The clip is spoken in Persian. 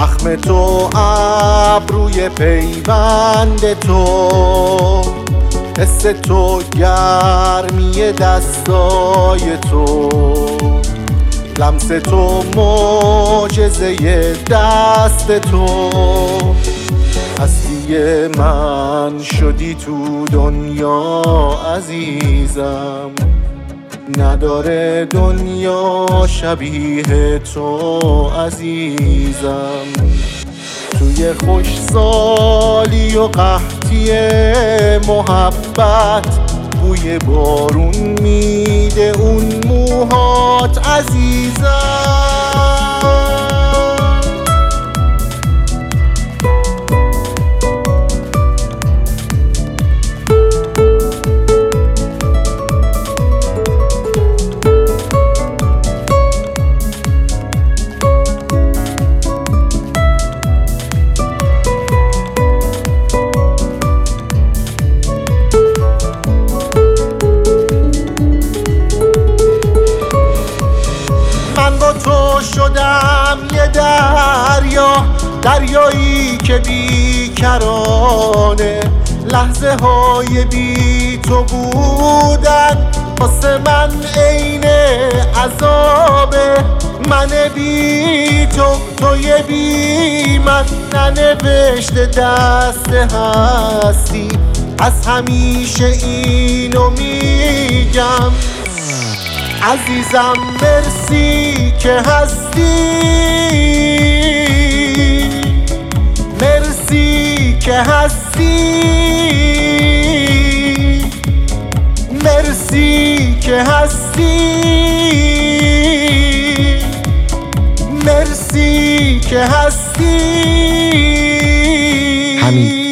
زخم تو، ابروی پیوند تو، حس تو، گرمی دستای تو، لمس تو، معجزه دست تو. هستی من شدی تو دنیا عزیزم، نداره دنیا شبیه تو عزیزم. توی خوشسالی و قحطی محبت، بوی بارون میده اون موهات عزیزم. من با تو شدم یه دریا، دریایی که بیکرانه، لحظه های بی تو بودن واسه من عین عذابه. من بی تو، توی بی من، ننوشته دست هستی. از همیشه اینو میگم عزیزم، مرسی که هستی، مرسی که هستی، مرسی که هستی، مرسی که هستی. همین